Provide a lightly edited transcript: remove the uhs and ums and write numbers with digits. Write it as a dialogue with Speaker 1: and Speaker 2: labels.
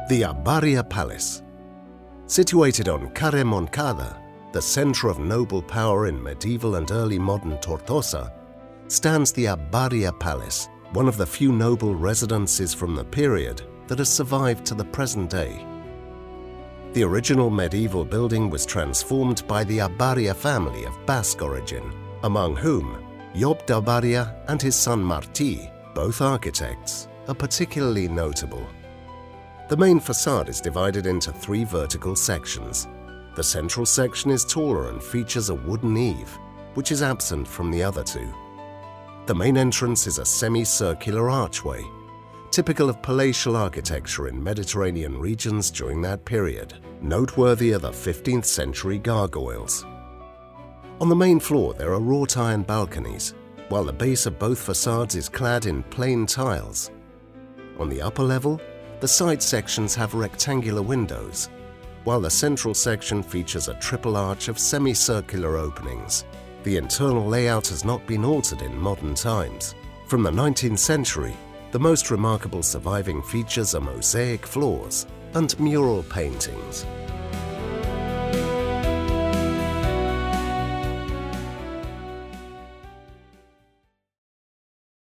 Speaker 1: The Abbaria Palace. Situated on Carre Moncada, the center of noble power in medieval and early modern Tortosa, stands the Abbaria Palace, one of the few noble residences from the period that has survived to the present day. The original medieval building was transformed by the Abbaria family of Basque origin, among whom Job de Abbaria and his son Martí, both architects, are particularly notable. The main facade is divided into 3 vertical sections. The central section is taller and features a wooden eave, which is absent from the other 2. The main entrance is a semicircular archway, typical of palatial architecture in Mediterranean regions during that period. Noteworthy are the 15th century gargoyles. On the main floor there are wrought iron balconies, while the base of both facades is clad in plain tiles. On the upper level, the side sections have rectangular windows, while the central section features a triple arch of semicircular openings. The internal layout has not been altered in modern times. From the 19th century, the most remarkable surviving features are mosaic floors and mural paintings.